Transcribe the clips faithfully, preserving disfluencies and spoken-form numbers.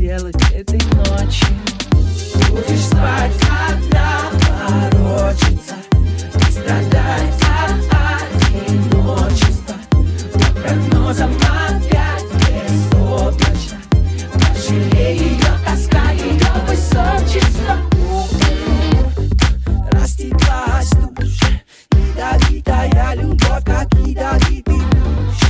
делать этой ночью? Будешь спать одна, ворочаться и страдать от одиночества. По прогнозам опять безоблачно. Пожалей ее тоска, ее высочество. Растеклась душа, ядовитая любовь, как ядовитый луч.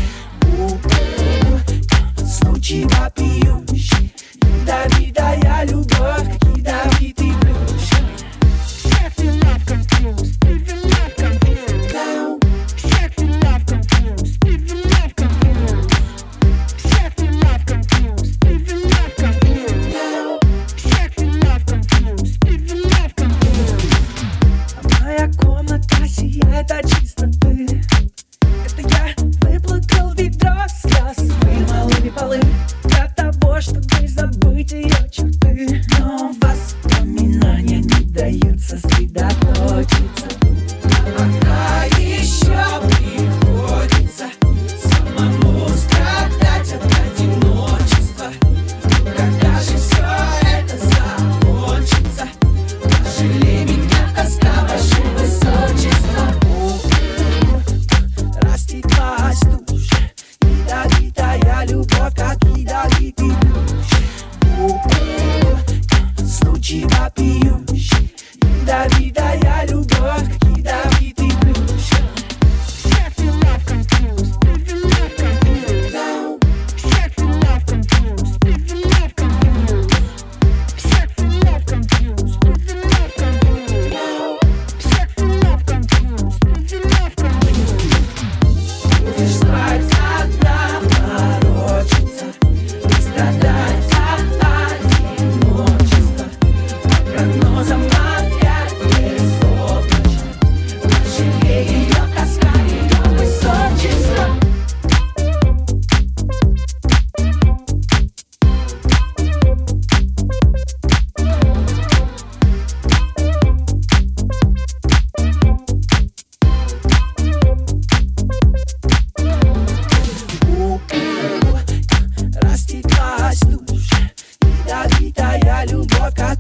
Случай вопиющий, ядовитая любовь, как ядовитый ключ. Set your love confused, if your love confused. Set your love confused, if your love confused. Set your love confused, if your love confused. Set your love confused, if your love confused. Моя комната сияет от чистоты. Это я выплакал ведро слез, вымыл полы для того, чтобы забыть ее черты. Но воспоминания не дают сосредоточиться. Пока еще приходится самому страдать от одиночества. Когда же все это закончится? Пожалей меня, тоска, ваше высочество. Растеклась душа, ядовитая любовь, как ядовитый луч. Случай вопиющий, ядовитая любовь, как ядовитый ключ. Set your love confused, if your love confused. Set your love confused, if your love confused. Set your love confused, if your love confused. Set your love confused, if your love confused. Будешь спать одна, ворочаться и страдать от одиночества. По прогнозам опять безоблачно. Пожалей ее тоска, ее высочество. Растеклась душа, ядовитая любовь, как